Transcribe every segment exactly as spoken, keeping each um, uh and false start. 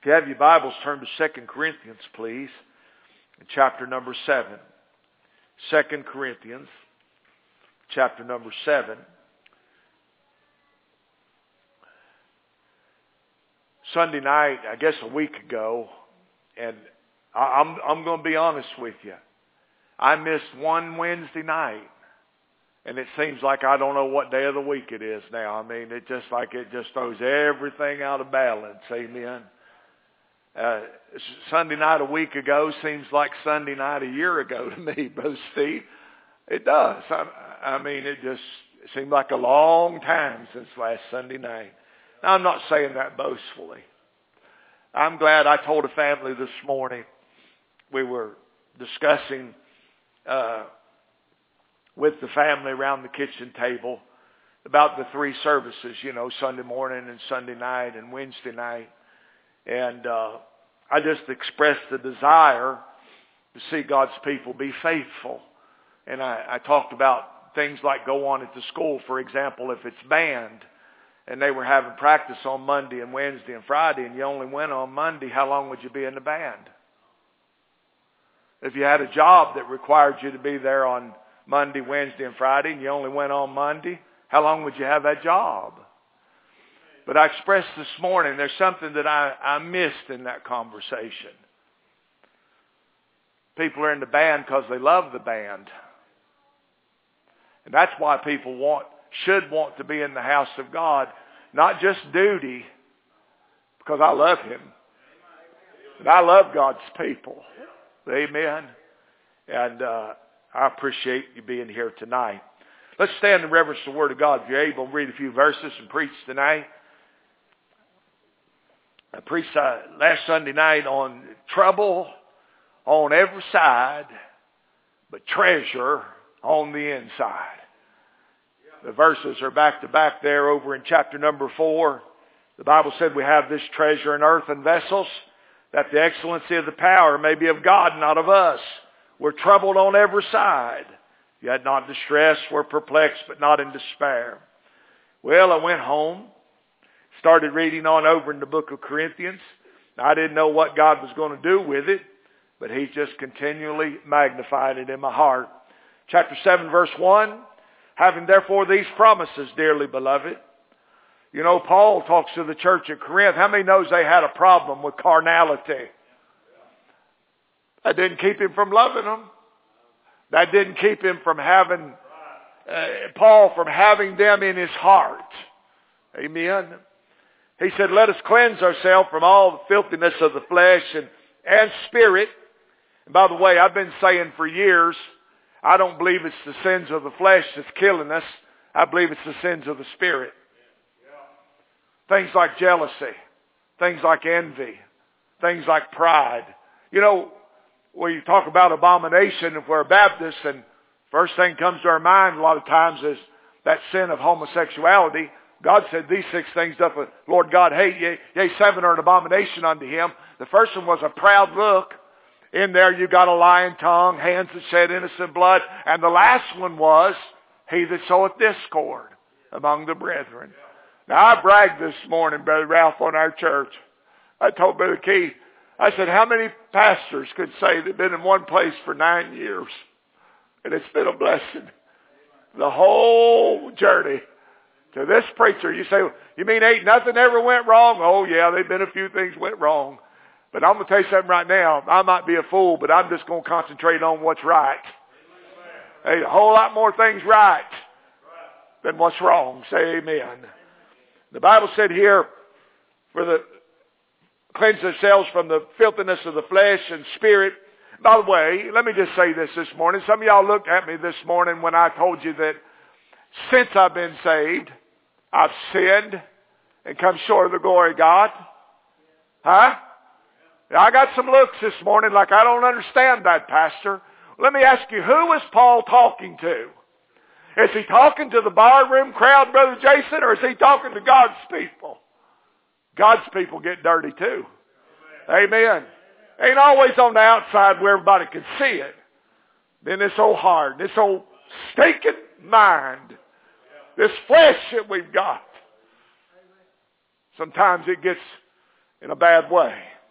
If you have your Bibles, turn to Second Corinthians, please, in chapter number seven. Second Corinthians, chapter number seven. Sunday night, I guess a week ago, and I'm, I'm going to be honest with you. I missed one Wednesday night, and it seems like I don't know what day of the week it is now. I mean, it just like it just throws everything out of balance. Amen. Uh, Sunday night a week ago seems like Sunday night a year ago to me, Brother Steve. It does. I, I mean, it just it seemed like a long time since last Sunday night. Now, I'm not saying that boastfully. I'm glad I told a family this morning. We were discussing uh, with the family around the kitchen table about the three services, you know, Sunday morning and Sunday night and Wednesday night. And uh, I just expressed the desire to see God's people be faithful. And I, I talked about things like go on at the school, for example, if it's band, and they were having practice on Monday and Wednesday and Friday, and you only went on Monday, how long would you be in the band? If you had a job that required you to be there on Monday, Wednesday, and Friday, and you only went on Monday, how long would you have that job? But I expressed this morning, there's something that I, I missed in that conversation. People are in the band because they love the band. And that's why people want, should want to be in the house of God. Not just duty, because I love Him. But I love God's people. Amen. And uh, I appreciate you being here tonight. Let's stand and reverence the Word of God. If you're able to read a few verses and preach tonight. I preached uh, last Sunday night on trouble on every side, but treasure on the inside. The verses are back to back there over in chapter number four. The Bible said we have this treasure in earthen vessels, that the excellency of the power may be of God, not of us. We're troubled on every side, yet not distressed. We're perplexed, but not in despair. Well, I went home. Started reading on over in the book of Corinthians. I didn't know what God was going to do with it, but He's just continually magnified it in my heart. Chapter seven, verse one, having therefore these promises, dearly beloved. You know, Paul talks to the church at Corinth. How many knows they had a problem with carnality? That didn't keep him from loving them. That didn't keep him from having, uh, Paul from having them in his heart. Amen. He said, let us cleanse ourselves from all the filthiness of the flesh and, and spirit. And by the way, I've been saying for years, I don't believe it's the sins of the flesh that's killing us. I believe it's the sins of the spirit. Things like jealousy, things like envy, things like pride. You know, when you talk about abomination, if we're a Baptist, and first thing comes to our mind a lot of times is that sin of homosexuality. God said these six things doth the Lord God hate. Yea, yea, seven are an abomination unto Him. The first one was a proud look. In there you got a lying tongue, hands that shed innocent blood. And the last one was, he that soweth discord among the brethren. Now I bragged this morning, Brother Ralph, on our church. I told Brother Keith, I said, how many pastors could say they've been in one place for nine years? And it's been a blessing. The whole journey. To this preacher, you say, you mean ain't nothing ever went wrong? Oh, yeah, there've been a few things went wrong. But I'm going to tell you something right now. I might be a fool, but I'm just going to concentrate on what's right. Hey, a whole lot more things right than what's wrong. Say amen. The Bible said here, for the cleanse themselves from the filthiness of the flesh and spirit. By the way, let me just say this this morning. Some of y'all looked at me this morning when I told you that since I've been saved, I've sinned and come short of the glory of God. Huh? I got some looks this morning like I don't understand that, Pastor. Let me ask you, who is Paul talking to? Is he talking to the barroom crowd, Brother Jason, or is he talking to God's people? God's people get dirty too. Amen. Ain't always on the outside where everybody can see it. Then this old heart, this old stinking mind, this flesh that we've got, sometimes it gets in a bad way.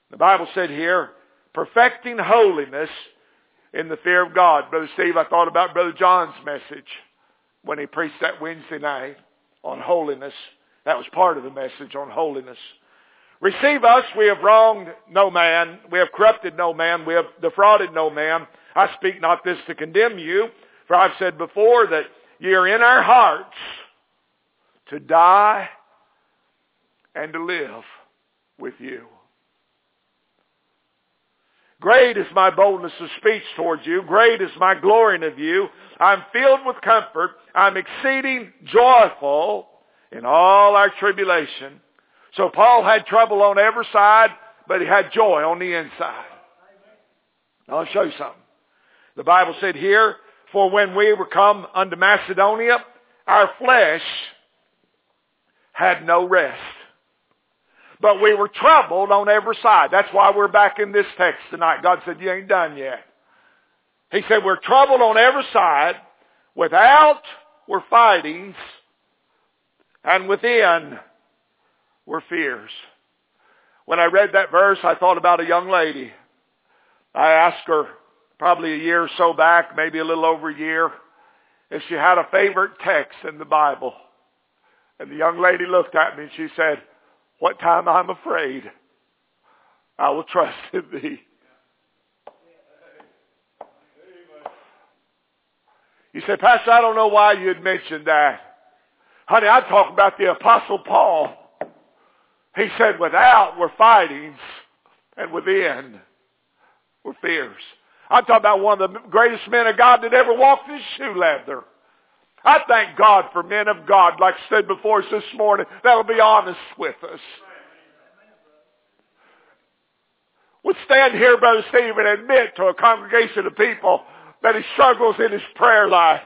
The Bible said here, perfecting holiness in the fear of God. Brother Steve, I thought about Brother John's message when he preached that Wednesday night on holiness. That was part of the message on holiness. Receive us, we have wronged no man, we have corrupted no man, we have defrauded no man. I speak not this to condemn you, for I've said before that ye are in our hearts to die and to live with you. Great is my boldness of speech towards you. Great is my glorying of you. I'm filled with comfort. I'm exceeding joyful in all our tribulation. So Paul had trouble on every side, but he had joy on the inside. I'll show you something. The Bible said here, for when we were come unto Macedonia, our flesh had no rest. But we were troubled on every side. That's why we're back in this text tonight. God said, you ain't done yet. He said, we're troubled on every side. Without were fightings, and within were fears. When I read that verse, I thought about a young lady. I asked her probably a year or so back, maybe a little over a year, if she had a favorite text in the Bible. And the young lady looked at me and she said, what time I'm afraid, I will trust in thee. You say, Pastor, I don't know why you'd mentioned that. Honey, I'm talking about the Apostle Paul. He said, without were fightings, and within were fears. I'm talking about one of the greatest men of God that ever walked in shoe leather. I thank God for men of God, like I said before us this morning, that'll be honest with us. Would stand here, Brother Steve, and admit to a congregation of people that he struggles in his prayer life.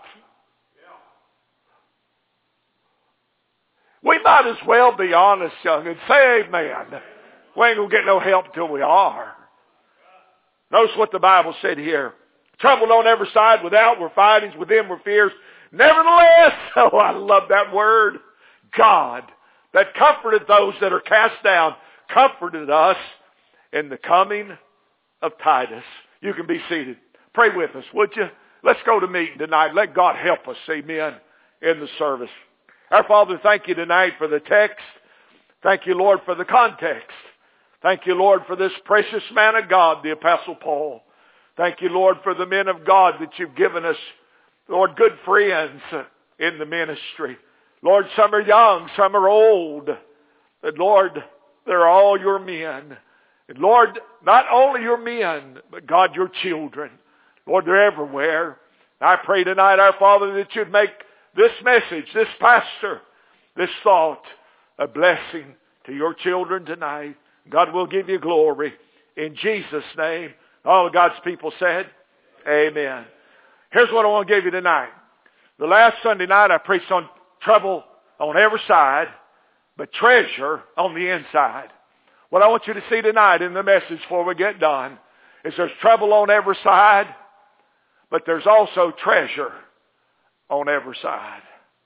We might as well be honest, young, and say amen. We ain't going to get no help till we are. Notice what the Bible said here. Troubled on every side, without were fightings, within were fears. Nevertheless, oh, I love that word, God, that comforted those that are cast down, comforted us in the coming of Titus. You can be seated. Pray with us, would you? Let's go to meeting tonight. Let God help us, amen, in the service. Our Father, thank you tonight for the text. Thank you, Lord, for the context. Thank you, Lord, for this precious man of God, the Apostle Paul. Thank you, Lord, for the men of God that you've given us, Lord, good friends in the ministry. Lord, some are young, some are old. But Lord, they're all your men. And Lord, not only your men, but God, your children. Lord, they're everywhere. I pray tonight, our Father, that you'd make this message, this pastor, this thought, a blessing to your children tonight. God will give you glory. In Jesus' name, all of God's people said, amen. Here's what I want to give you tonight. The last Sunday night I preached on trouble on every side, but treasure on the inside. What I want you to see tonight in the message before we get done is there's trouble on every side, but there's also treasure on every side.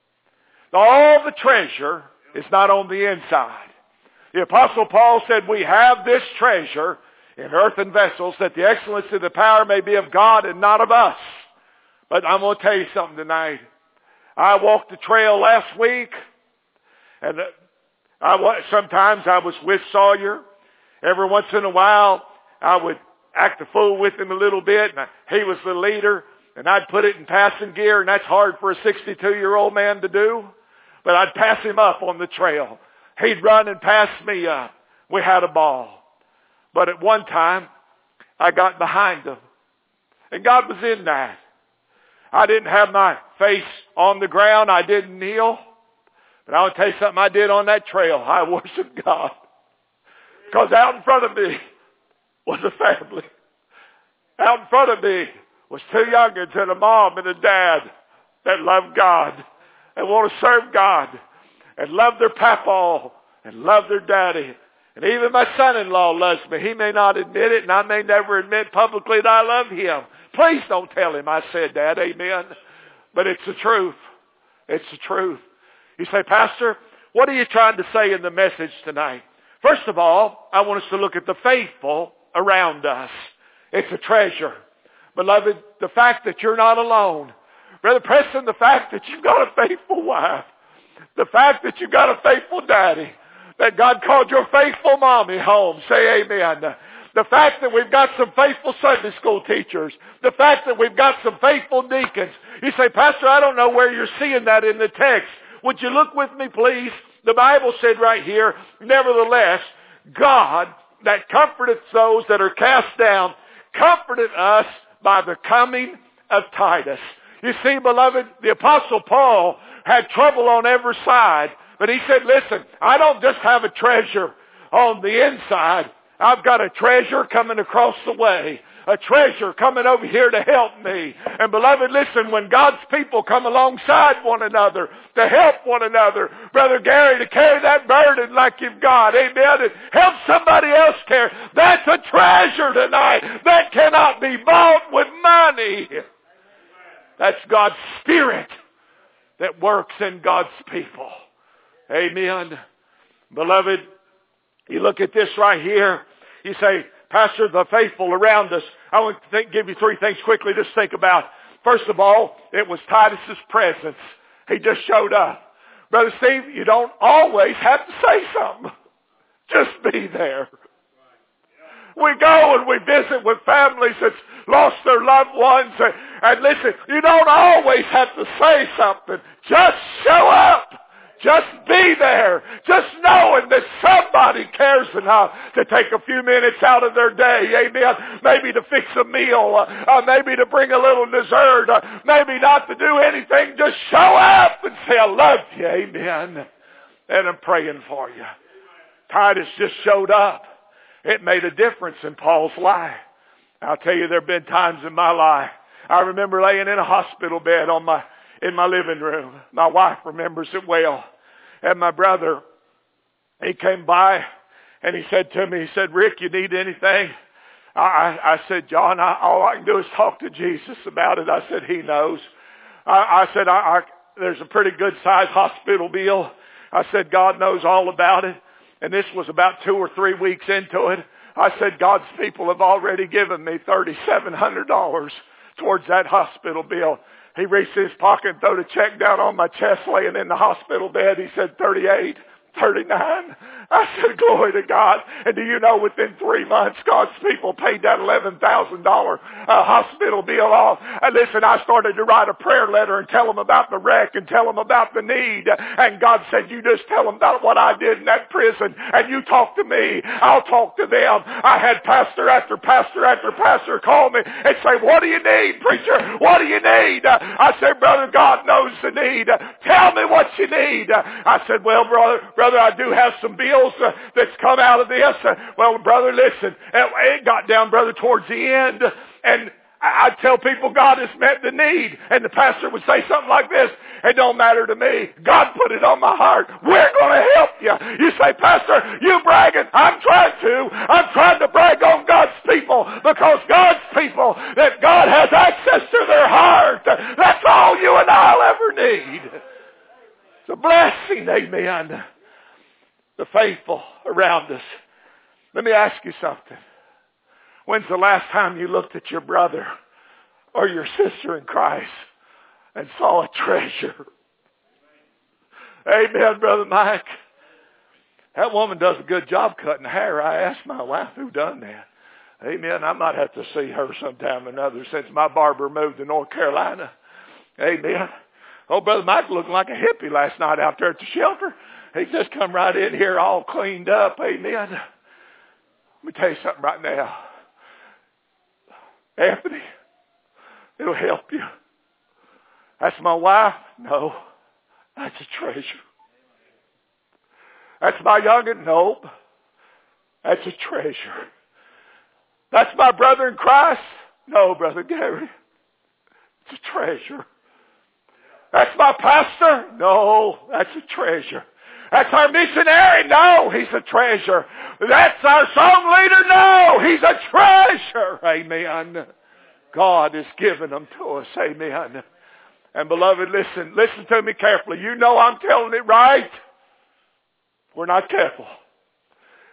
All the treasure is not on the inside. The Apostle Paul said, we have this treasure in earthen vessels, that the excellence of the power may be of God and not of us. But I'm going to tell you something tonight. I walked the trail last week, and I sometimes I was with Sawyer. Every once in a while, I would act a fool with him a little bit, and I, he was the leader, and I'd put it in passing gear, and that's hard for a sixty-two-year-old man to do. But I'd pass him up on the trail. He'd run and pass me up. We had a ball. But at one time, I got behind him. And God was in that. I didn't have my face on the ground. I didn't kneel. But I want to tell you something I did on that trail. I worshiped God. Because out in front of me was a family. Out in front of me was two youngins and a mom and a dad that loved God and want to serve God and love their papa and love their daddy. And even my son-in-law loves me. He may not admit it, and I may never admit publicly that I love him. Please don't tell him I said that, amen. But it's the truth. It's the truth. You say, Pastor, what are you trying to say in the message tonight? First of all, I want us to look at the faithful around us. It's a treasure. Beloved, the fact that you're not alone. Brother Preston, the fact that you've got a faithful wife. The fact that you've got a faithful daddy. That God called your faithful mommy home. Say amen. The fact that we've got some faithful Sunday school teachers. The fact that we've got some faithful deacons. You say, Pastor, I don't know where you're seeing that in the text. Would you look with me, please? The Bible said right here, nevertheless, God that comforteth those that are cast down, comforted us by the coming of Titus. You see, beloved, the Apostle Paul had trouble on every side. But he said, listen, I don't just have a treasure on the inside. I've got a treasure coming across the way. A treasure coming over here to help me. And beloved, listen, when God's people come alongside one another to help one another, Brother Gary, to carry that burden like you've got, amen, and help somebody else carry, that's a treasure tonight. That cannot be bought with money. That's God's Spirit that works in God's people. Amen. Beloved, you look at this right here, you say, Pastor, the faithful around us. I want to think, give you three things quickly to think about. First of all, it was Titus's presence. He just showed up. Brother Steve, you don't always have to say something. Just be there. We go and we visit with families that's lost their loved ones. And, and listen, you don't always have to say something. Just show up. Just be there. Just knowing that somebody cares enough to take a few minutes out of their day. Amen. Maybe to fix a meal. Uh, maybe to bring a little dessert. Uh, maybe not to do anything. Just show up and say, I love you. Amen. And I'm praying for you. Titus just showed up. It made a difference in Paul's life. I'll tell you, there have been times in my life. I remember laying in a hospital bed on my in my living room. My wife remembers it well. And my brother, he came by and he said to me, he said, Rick, you need anything? I, I, I said, John, I, all I can do is talk to Jesus about it. I said, he knows. I, I said, I, I, there's a pretty good sized hospital bill. I said, God knows all about it. And this was about two or three weeks into it. I said, God's people have already given me three thousand seven hundred dollars towards that hospital bill. He reached in his pocket and threw a check down on my chest laying in the hospital bed. He said, thirty-eight, thirty-nine. I said, glory to God. And do you know, within three months, God's people paid that eleven thousand dollars uh, hospital bill off. And listen, I started to write a prayer letter and tell them about the wreck and tell them about the need. And God said, you just tell them about what I did in that prison and you talk to me. I'll talk to them. I had pastor after pastor after pastor call me and say, what do you need, preacher? What do you need? Uh, I said, brother, God knows the need. Uh, tell me what you need. Uh, I said, well, brother, brother, I do have some bills Uh, that's come out of this. Uh, well, brother, listen, it got down, brother, towards the end, and I, I tell people God has met the need, and the pastor would say something like this, it don't matter to me. God put it on my heart. We're going to help you. You say, Pastor, you bragging. I'm trying to. I'm trying to brag on God's people because God's people, that God has access to their heart. That's all you and I'll ever need. It's a blessing, amen. The faithful around us. Let me ask you something. When's the last time you looked at your brother or your sister in Christ and saw a treasure? Amen, Brother Mike. That woman does a good job cutting hair. I asked my wife who done that. Amen. I might have to see her sometime or another since my barber moved to North Carolina. Amen. Oh, Brother Mike looked like a hippie last night out there at the shelter. He just come right in here all cleaned up. Amen. Let me tell you something right now. Anthony, it'll help you. That's my wife? No. That's a treasure. That's my youngin'? Nope. That's a treasure. That's my brother in Christ? No, Brother Gary. It's a treasure. That's my pastor? No, that's a treasure. That's our missionary? No, he's a treasure. That's our song leader? No, he's a treasure. Amen. God has given them to us. Amen. And beloved, listen, listen to me carefully. You know I'm telling it right. We're not careful.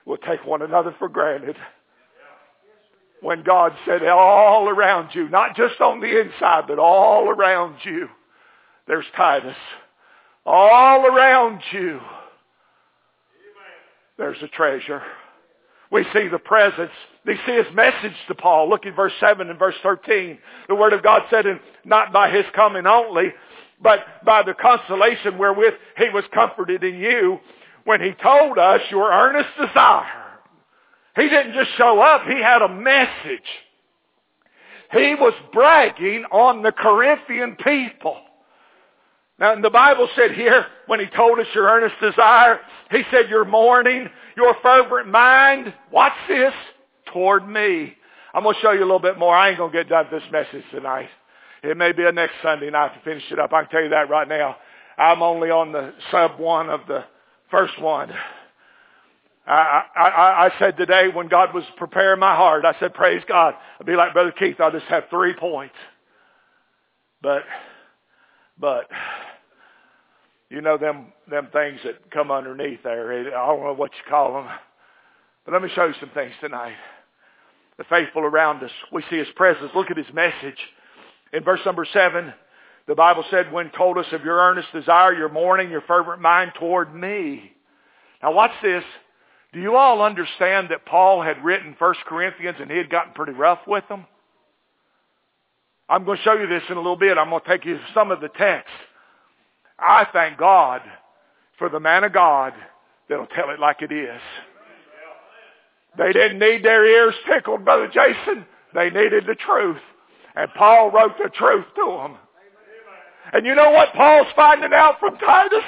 we'll take one another for granted. When God said all around you, not just on the inside, but all around you, there's Titus. All around you, there's a treasure. We see the presence. We see his message to Paul. Look at verse seven and verse thirteen. The word of God said, and not by his coming only, but by the consolation wherewith he was comforted in you, when he told us your earnest desire. He didn't just show up. He had a message. He was bragging on the Corinthian people. Now, the Bible said here, when he told us your earnest desire, he said your mourning, your fervent mind, watch this, toward me. I'm going to show you a little bit more. I ain't going to get done with this message tonight. It may be a next Sunday night to finish it up. I can tell you that right now. I'm only on the sub one of the first one. I, I, I said today when God was preparing my heart, I said, praise God. I'll be like Brother Keith. I'll just have three points. But, but, you know them, them things that come underneath there. I don't know what you call them. But let me show you some things tonight. The faithful around us. We see his presence. Look at his message. In verse number seven, the Bible said, when told us of your earnest desire, your mourning, your fervent mind toward me. Now watch this. Do you all understand that Paul had written First Corinthians and he had gotten pretty rough with them? I'm going to show you this in a little bit. I'm going to take you to some of the text. I thank God for the man of God that'll tell it like it is. They didn't need their ears tickled, Brother Jason. They needed the truth. And Paul wrote the truth to them. And you know what Paul's finding out from Titus?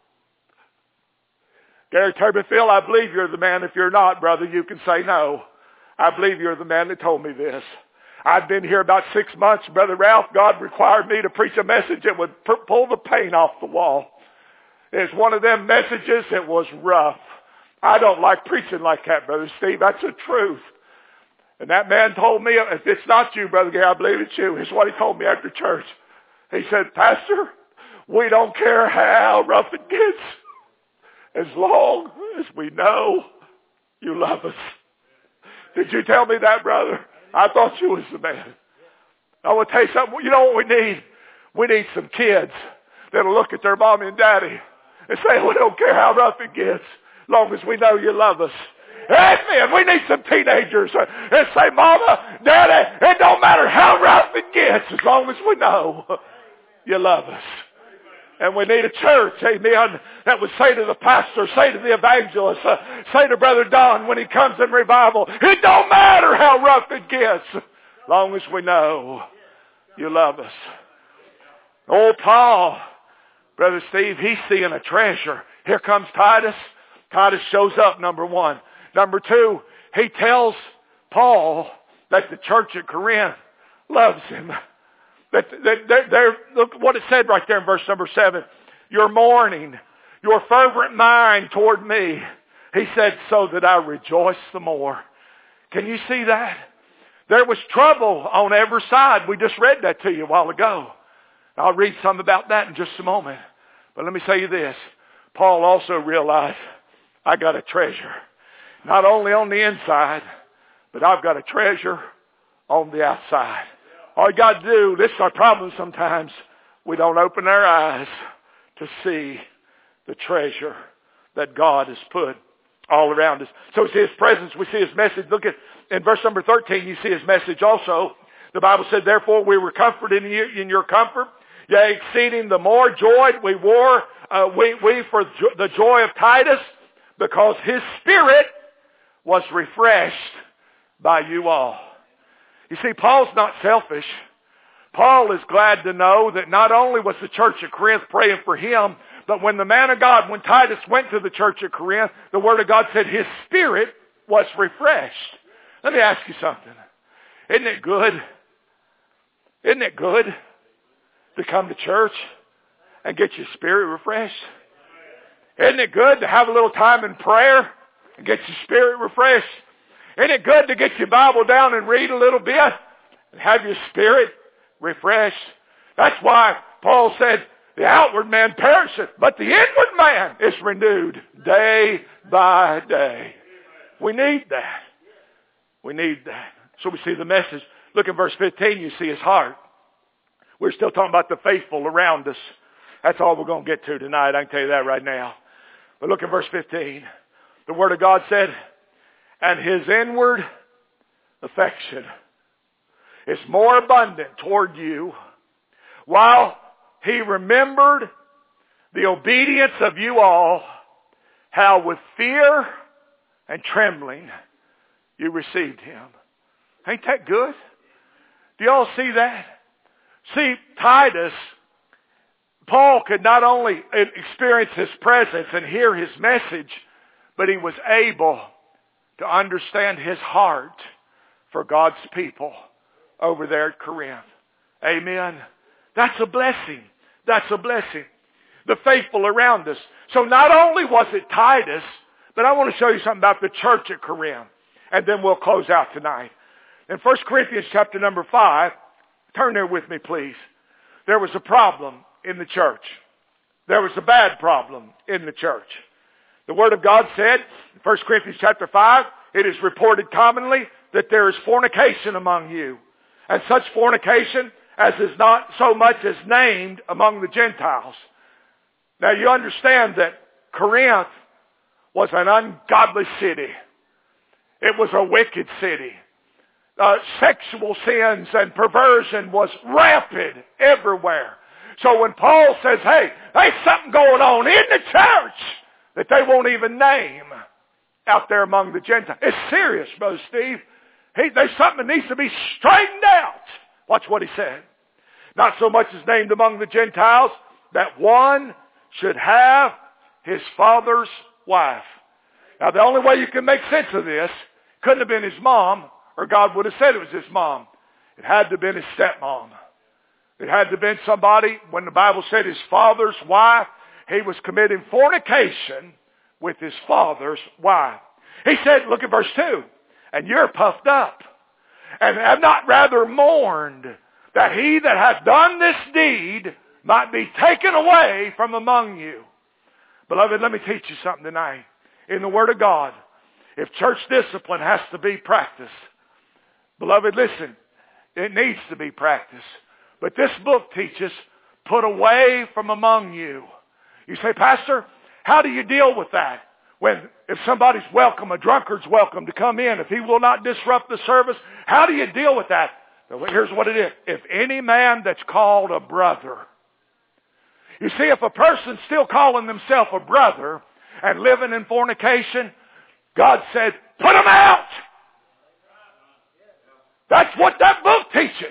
Gary Turbyfield, I believe you're the man. If you're not, brother, you can say no. I believe you're the man that told me this. I've been here about six months, Brother Ralph. God required me to preach a message that would p- pull the paint off the wall. It's one of them messages that was rough. I don't like preaching like that, Brother Steve. That's the truth. And that man told me, if it's not you, Brother Gary, I believe it's you. It's what he told me after church. He said, Pastor, we don't care how rough it gets, as long as we know you love us. Did you tell me that, brother? I thought you was the man. I want to tell you something. You know what we need? We need some kids that'll look at their mommy and daddy and say, we don't care how rough it gets, as long as we know you love us. Amen. We need some teenagers that say, Mama, Daddy, it don't matter how rough it gets, as long as we know you love us. And we need a church, amen, that would say to the pastor, say to the evangelist, uh, say to Brother Don when he comes in revival, it don't matter how rough it gets, as long as we know you love us. Oh, Paul, Brother Steve, he's seeing a treasure. Here comes Titus. Titus shows up, number one. Number two, he tells Paul that the church at Corinth loves him. That, that, that they're, look what it said right there in verse number seven. Your mourning, your fervent mind toward me. He said, so that I rejoice the more. Can you see that? There was trouble on every side. We just read that to you a while ago. I'll read some about that in just a moment. But let me say you this. Paul also realized, I got a treasure. Not only on the inside, but I've got a treasure on the outside. All you got to do, this is our problem sometimes, we don't open our eyes to see the treasure that God has put all around us. So we see his presence, we see his message. Look at, in verse number thirteen, you see his message also. The Bible said, therefore we were comforted in, you, in your comfort, yea, exceeding the more joyed we were, uh, we, we for jo- the joy of Titus, because his spirit was refreshed by you all. You see, Paul's not selfish. Paul is glad to know that not only was the church at Corinth praying for him, but when the man of God, when Titus went to the church at Corinth, the Word of God said his spirit was refreshed. Let me ask you something. Isn't it good? Isn't it good to come to church and get your spirit refreshed? Isn't it good to have a little time in prayer and get your spirit refreshed? Isn't it good to get your Bible down and read a little bit and have your spirit refreshed? That's why Paul said, the outward man perisheth, but the inward man is renewed day by day. We need that. We need that. So we see the message. Look at verse fifteen. You see his heart. We're still talking about the faithful around us. That's all we're going to get to tonight. I can tell you that right now. But look at verse fifteen. The Word of God said, and his inward affection is more abundant toward you, while he remembered the obedience of you all, how with fear and trembling you received him. Ain't that good? Do y'all see that? See, Titus, Paul could not only experience his presence and hear his message, but he was able to understand his heart for God's people over there at Corinth. Amen. That's a blessing. That's a blessing. The faithful around us. So not only was it Titus, but I want to show you something about the church at Corinth. And then we'll close out tonight. In First Corinthians chapter number five, turn there with me, please. There was a problem in the church. There was a bad problem in the church. The Word of God said, in First Corinthians chapter five, it is reported commonly that there is fornication among you, and such fornication as is not so much as named among the Gentiles. Now you understand that Corinth was an ungodly city. It was a wicked city. Uh, sexual sins and perversion was rampant everywhere. So when Paul says, hey, there's something going on in the church that they won't even name out there among the Gentiles. It's serious, Brother Steve. He, there's something that needs to be straightened out. Watch what he said. Not so much as named among the Gentiles, that one should have his father's wife. Now the only way you can make sense of this, couldn't have been his mom, or God would have said it was his mom. It had to have been his stepmom. It had to have been somebody, when the Bible said his father's wife, he was committing fornication with his father's wife. He said, look at verse two, and you're puffed up, and have not rather mourned that he that hath done this deed might be taken away from among you. Beloved, let me teach you something tonight. In the Word of God, if church discipline has to be practiced, beloved, listen, it needs to be practiced. But this book teaches, put away from among you. You say, Pastor, how do you deal with that? When, if somebody's welcome, a drunkard's welcome to come in, if he will not disrupt the service, how do you deal with that? Here's what it is. If any man that's called a brother. You see, if a person's still calling themselves a brother and living in fornication, God said, put them out. That's what that book teaches.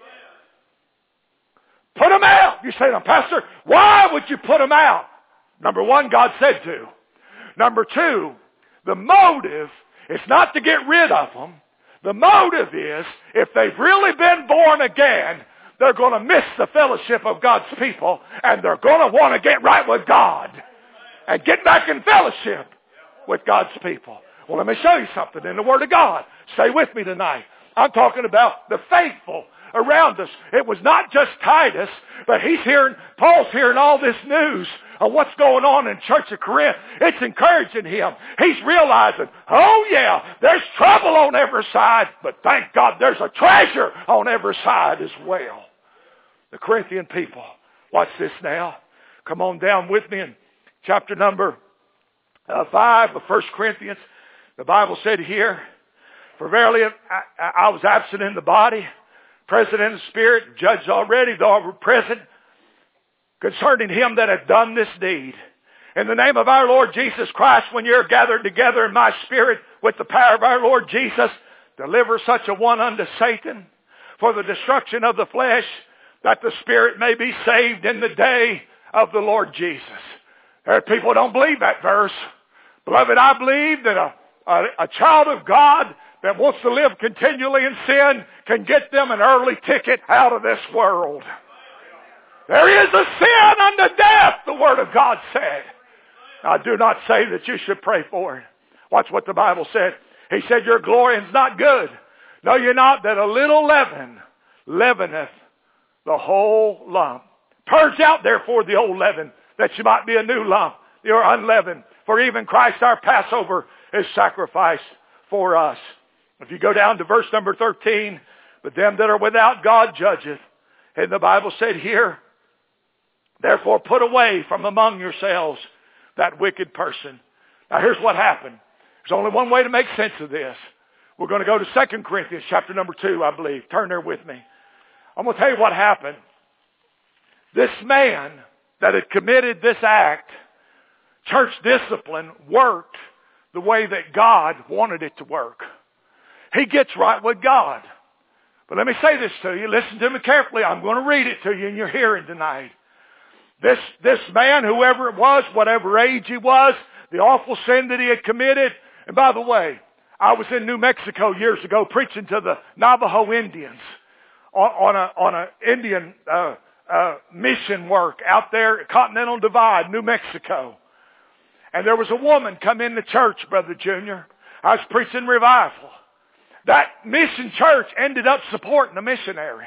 Put them out. You say, now, Pastor, why would you put them out? Number one, God said to. Number two, the motive is not to get rid of them. The motive is, if they've really been born again, they're going to miss the fellowship of God's people, and they're going to want to get right with God and get back in fellowship with God's people. Well, let me show you something in the Word of God. Stay with me tonight. I'm talking about the faithful around us. It was not just Titus, but he's hearing, Paul's hearing all this news of what's going on in Church of Corinth. It's encouraging him. He's realizing, oh yeah, there's trouble on every side, but thank God there's a treasure on every side as well. The Corinthian people. Watch this now. Come on down with me in chapter number uh, five of First Corinthians. The Bible said here, for verily I, I was absent in the body, present in the spirit, judged already, though I were present, concerning him that hath done this deed. In the name of our Lord Jesus Christ, when you're gathered together in my spirit with the power of our Lord Jesus, deliver such a one unto Satan for the destruction of the flesh, that the spirit may be saved in the day of the Lord Jesus. There are people who don't believe that verse. Beloved, I believe that a, a, a child of God that wants to live continually in sin can get them an early ticket out of this world. There is a sin unto death, the Word of God said. I do not say that you should pray for it. Watch what the Bible said. He said, your glorying's not good. Know you not that a little leaven leaveneth the whole lump. Purge out therefore the old leaven, that you might be a new lump. You're unleavened. For even Christ our Passover is sacrificed for us. If you go down to verse number thirteen, but them that are without God judgeth. And the Bible said here, therefore put away from among yourselves that wicked person. Now here's what happened. There's only one way to make sense of this. We're going to go to Second Corinthians chapter number two, I believe. Turn there with me. I'm going to tell you what happened. This man that had committed this act, church discipline, worked the way that God wanted it to work. He gets right with God. But let me say this to you. Listen to me carefully. I'm going to read it to you in your hearing tonight. This, this man, whoever it was, whatever age he was, the awful sin that he had committed. And by the way, I was in New Mexico years ago preaching to the Navajo Indians on, on a on a Indian uh, uh, mission work out there at Continental Divide, New Mexico. And there was a woman come in the church, Brother Junior. I was preaching revival. That mission church ended up supporting a missionary.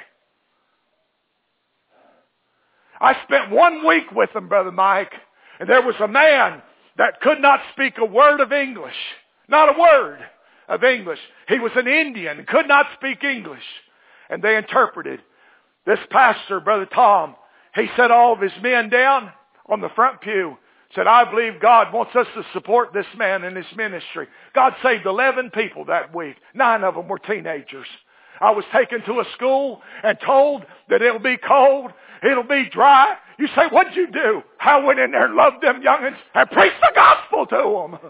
I spent one week with them, Brother Mike, and there was a man that could not speak a word of English. Not a word of English. He was an Indian, could not speak English. And they interpreted. This pastor, Brother Tom, he set all of his men down on the front pew. Said, I believe God wants us to support this man in his ministry. God saved eleven people that week. Nine of them were teenagers. I was taken to a school and told that it'll be cold, it'll be dry. You say, what'd you do? I went in there and loved them youngins and preached the gospel to them.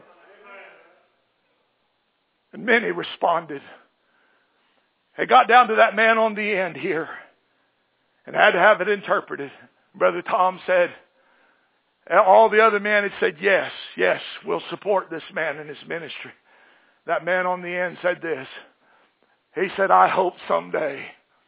And many responded. They got down to that man on the end here and had to have it interpreted. Brother Tom said, all the other men had said, yes, yes, we'll support this man in his ministry. That man on the end said this. He said, I hope someday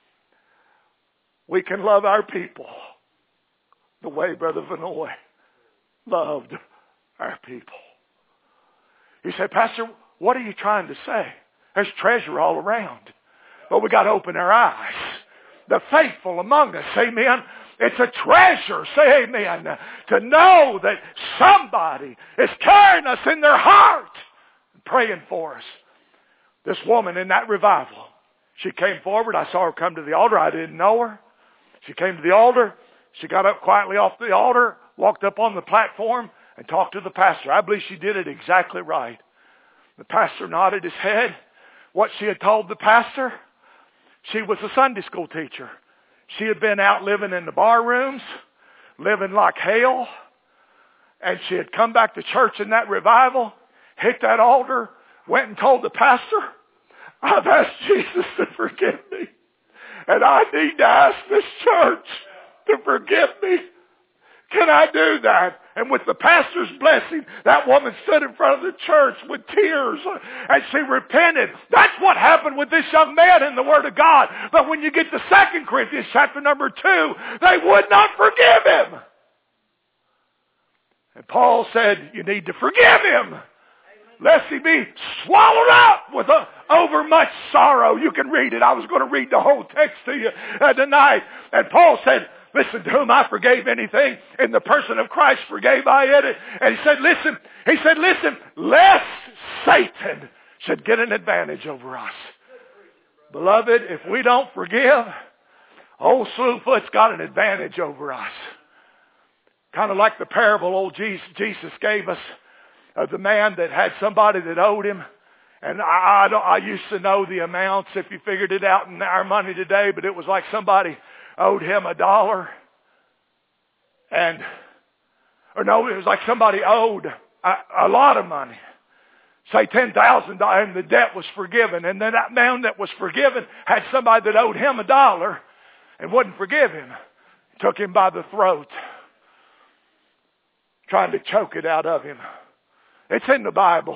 we can love our people the way Brother Vanoy loved our people. He said, Pastor, what are you trying to say? There's treasure all around. But we got to open our eyes. The faithful among us, amen. It's a treasure, say amen, to know that somebody is carrying us in their heart and praying for us. This woman in that revival, she came forward. I saw her come to the altar. I didn't know her. She came to the altar. She got up quietly off the altar, walked up on the platform, and talked to the pastor. I believe she did it exactly right. The pastor nodded his head. What she had told the pastor, she was a Sunday school teacher. She had been out living in the bar rooms, living like hell. And she had come back to church in that revival, hit that altar, went and told the pastor, I've asked Jesus to forgive me. And I need to ask this church to forgive me. Can I do that? And with the pastor's blessing, that woman stood in front of the church with tears and she repented. That's what happened with this young man in the Word of God. But when you get to Second Corinthians chapter number two, they would not forgive him. And Paul said, you need to forgive him, lest he be swallowed up with a, overmuch sorrow. You can read it. I was going to read the whole text to you uh, tonight. And Paul said, listen, to whom I forgave anything, in the person of Christ forgave I it. And he said, listen, he said, listen, lest Satan should get an advantage over us. Beloved, if we don't forgive, old Slewfoot's got an advantage over us. Kind of like the parable old Jesus, Jesus gave us of the man that had somebody that owed him. And I, I, don't, I used to know the amounts if you figured it out in our money today, but it was like somebody owed him a dollar. And, or no, it was like somebody owed a, a lot of money. Say ten thousand dollars, and the debt was forgiven. And then that man that was forgiven had somebody that owed him a dollar and wouldn't forgive him. Took him by the throat, trying to choke it out of him. It's in the Bible.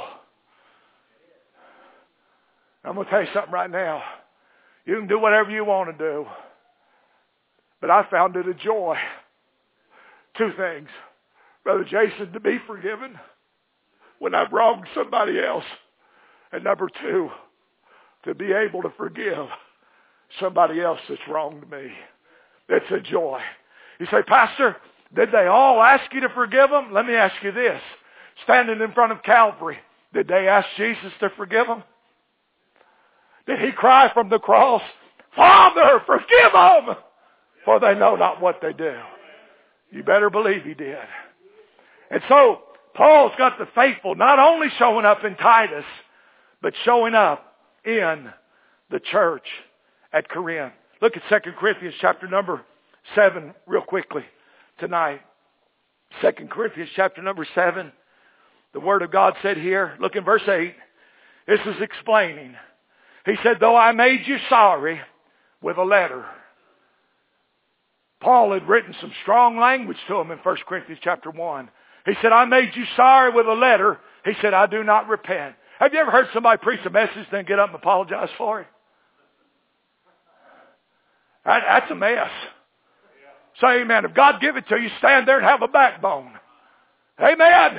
I'm going to tell you something right now. You can do whatever you want to do. But I found it a joy. Two things. Brother Jason, to be forgiven when I've wronged somebody else. And number two, to be able to forgive somebody else that's wronged me. It's a joy. You say, Pastor, did they all ask you to forgive them? Let me ask you this. Standing in front of Calvary, Did they ask Jesus to forgive them? Did he cry from the cross, Father, forgive them, for they know not what they do? You better believe he did. And so, Paul's got the faithful not only showing up in Titus, but showing up in the church at Corinth. Look at Second Corinthians chapter number seven real quickly tonight. Second Corinthians chapter number seven. The Word of God said here, look in verse eight. This is explaining. He said, though I made you sorry with a letter. Paul had written some strong language to him in First Corinthians chapter one. He said, I made you sorry with a letter. He said, I do not repent. Have you ever heard somebody preach a message, then get up and apologize for it? That, that's a mess. Say amen. If God give it to you, stand there and have a backbone. Amen.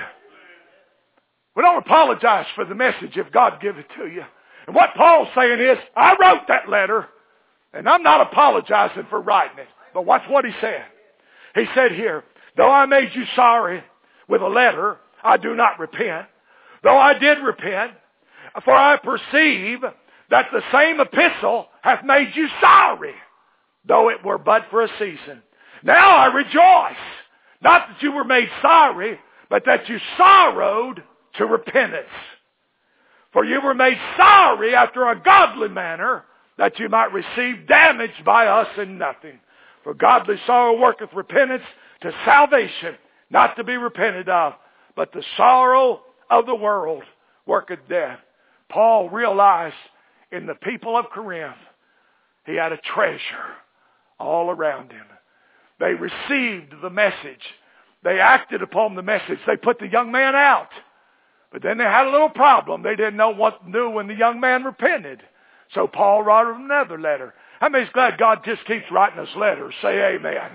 We don't apologize for the message if God give it to you. And what Paul's saying is, I wrote that letter, and I'm not apologizing for writing it. But watch what he said. He said here, though I made you sorry with a letter, I do not repent. Though I did repent, for I perceive that the same epistle hath made you sorry, though it were but for a season. Now I rejoice, not that you were made sorry, but that you sorrowed to repentance. For you were made sorry after a godly manner, that you might receive damage by us in nothing. For godly sorrow worketh repentance to salvation, not to be repented of, but the sorrow of the world worketh death. Paul realized in the people of Corinth, he had a treasure all around him. They received the message. They acted upon the message. They put the young man out. But then they had a little problem. They didn't know what to do when the young man repented. So Paul wrote him another letter. How many's glad God just keeps writing us letters? Say amen.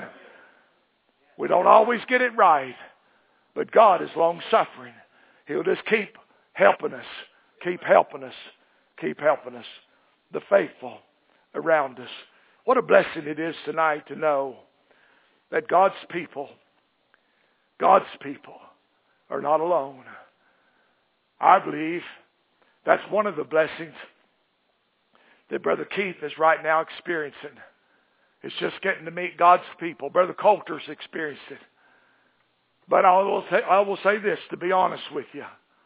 We don't always get it right, but God is long-suffering. He'll just keep helping us, keep helping us, keep helping us. The faithful around us. What a blessing it is tonight to know that God's people, God's people are not alone. I believe that's one of the blessings that Brother Keith is right now experiencing. It's just getting to meet God's people. Brother Coulter's experienced it. But I will say, I will say this, to be honest with you.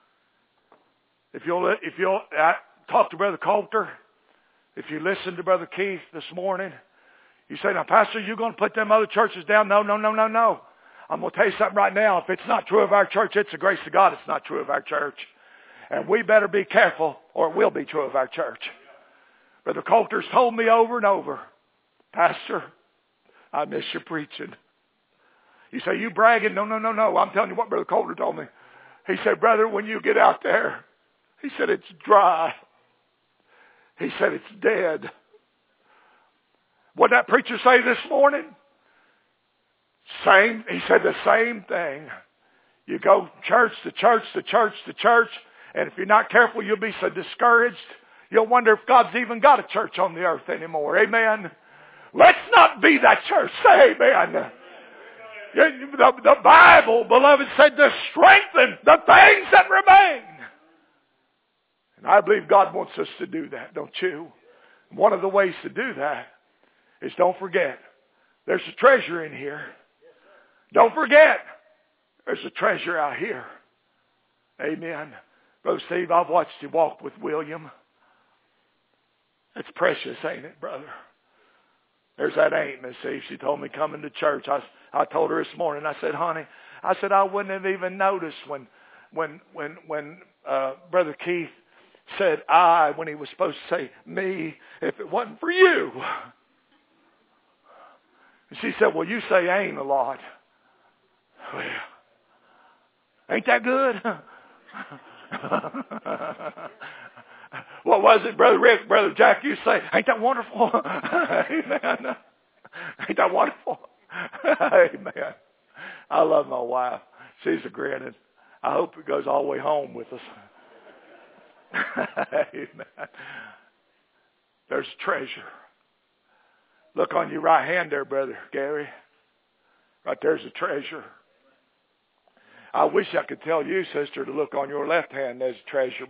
If you'll, if you'll uh, talk to Brother Coulter, if you listen to Brother Keith this morning, you say, now, Pastor, you going to put them other churches down? No, no, no, no, no. I'm going to tell you something right now. If it's not true of our church, it's the grace of God. It's not true of our church. And we better be careful, or it will be true of our church. Brother Coulter's told me over and over, Pastor, I miss your preaching. You say, you bragging? No, no, no, no. I'm telling you what Brother Coulter told me. He said, brother, when you get out there, he said, it's dry. He said, it's dead. What did that preacher say this morning? Same. He said the same thing. You go church to church to church to church, and if you're not careful, you'll be so discouraged. You'll wonder if God's even got a church on the earth anymore. Amen. Let's not be that church. Say amen. The, the Bible, beloved, said to strengthen the things that remain. And I believe God wants us to do that, don't you? One of the ways to do that is, don't forget, there's a treasure in here. Don't forget, there's a treasure out here. Amen. Brother Steve, I've watched you walk with William. It's precious, ain't it, brother? There's that Aunt, Miss Eve. She told me coming to church. I, I told her this morning, I said, honey, I said, I wouldn't have even noticed when when when when uh, Brother Keith said I when he was supposed to say me if it wasn't for you. And she said, well, you say ain't a lot. Well, ain't that good? What was it, Brother Rick, Brother Jack? You say, ain't that wonderful? Amen. Ain't that wonderful? Amen. I love my wife. She's a grinning. I hope it goes all the way home with us. Amen. There's treasure. Look on your right hand there, Brother Gary. Right there's a treasure. I wish I could tell you, sister, to look on your left hand. There's treasure.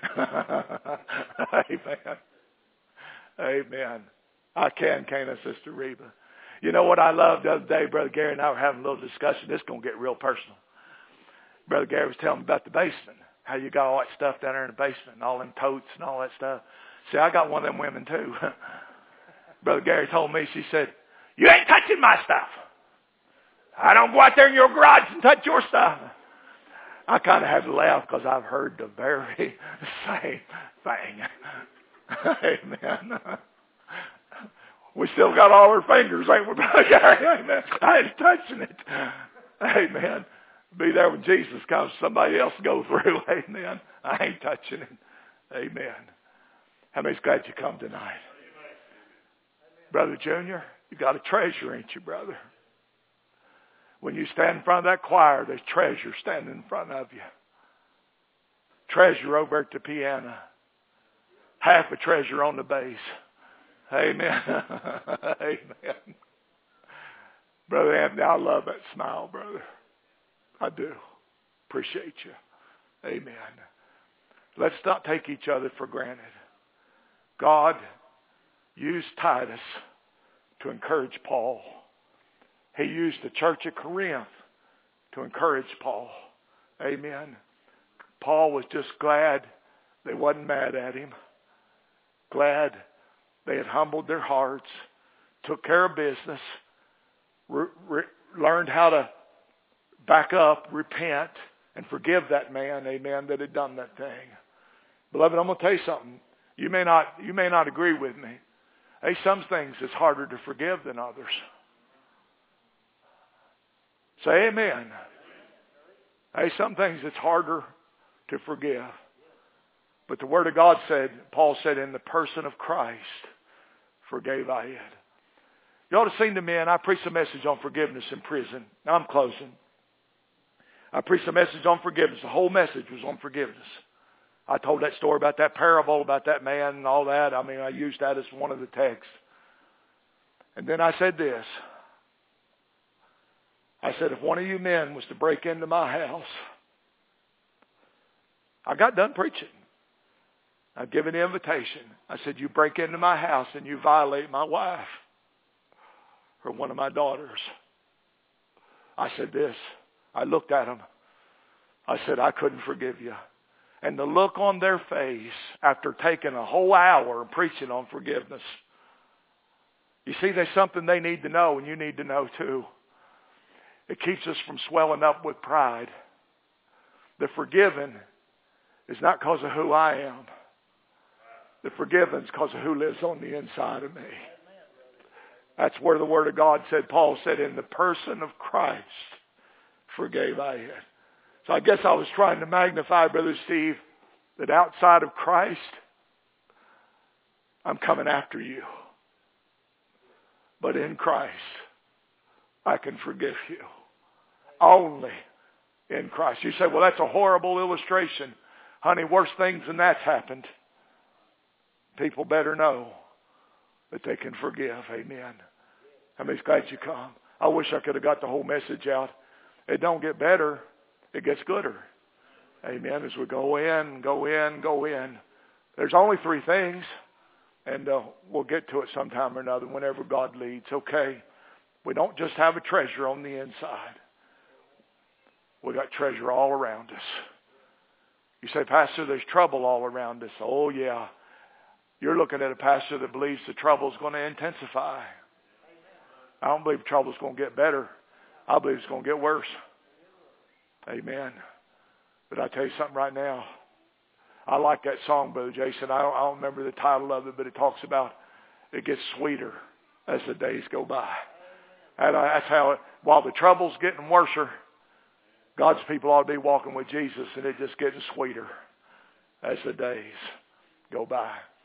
Amen. Amen. I can, can't I, Sister Reba? You know what I loved the other day? Brother Gary and I were having a little discussion. This is going to get real personal. Brother Gary was telling me about the basement, how you got all that stuff down there in the basement, and all them totes and all that stuff. See, I got one of them women too. Brother Gary told me, she said, you ain't touching my stuff. I don't go out there in your garage and touch your stuff. I kind of had to laugh because I've heard the very same thing. Amen. We still got all our fingers, ain't we, Brother Gary? Amen. I ain't touching it. Amen. Be there when Jesus comes. Somebody else go through. Amen. I ain't touching it. Amen. How many's glad you come tonight? Amen. Brother Junior, you got a treasure, ain't you, brother? When you stand in front of that choir, there's treasure standing in front of you. Treasure over at the piano. Half a treasure on the bass. Amen. Amen. Brother Anthony, I love that smile, brother. I do. Appreciate you. Amen. Let's not take each other for granted. God used Titus to encourage Paul. He used the church at Corinth to encourage Paul. Amen. Paul was just glad they wasn't mad at him. Glad they had humbled their hearts, took care of business, re- re- learned how to back up, repent, and forgive that man, amen, that had done that thing. Beloved, I'm going to tell you something. You may not, you may not agree with me. Hey, some things it's harder to forgive than others. Say amen. Hey, some things it's harder to forgive. But the Word of God said, Paul said, in the person of Christ, forgave I it. You ought to have seen the men. I preached a message on forgiveness in prison. Now I'm closing. I preached a message on forgiveness. The whole message was on forgiveness. I told that story about that parable, about that man and all that. I mean, I used that as one of the texts. And then I said this. I said, if one of you men was to break into my house, I got done preaching. I've given the invitation. I said, you break into my house and you violate my wife or one of my daughters. I said this. I looked at them. I said, I couldn't forgive you. And the look on their face after taking a whole hour of preaching on forgiveness. You see, there's something they need to know and you need to know too. It keeps us from swelling up with pride. The forgiven is not because of who I am. The forgiven is because of who lives on the inside of me. That's where the Word of God said, Paul said, in the person of Christ, forgave I it. So I guess I was trying to magnify, Brother Steve, that outside of Christ, I'm coming after you. But in Christ, I can forgive you. Only in Christ. You say, well, that's a horrible illustration. Honey, worse things than that's happened. People better know that they can forgive. Amen. How many's glad you come? I wish I could have got the whole message out. It don't get better. It gets gooder. Amen. As we go in, go in, go in. There's only three things. And uh, we'll get to it sometime or another whenever God leads. Okay. We don't just have a treasure on the inside. We got treasure all around us. You say, Pastor, there's trouble all around us. Oh, yeah. You're looking at a pastor that believes the trouble is going to intensify. I don't believe trouble is going to get better. I believe it's going to get worse. Amen. But I tell you something right now. I like that song, Brother Jason. I don't, I don't remember the title of it, but it talks about it gets sweeter as the days go by. And I, that's how it, while the trouble's getting worser, God's people ought to be walking with Jesus, and it just getting sweeter as the days go by.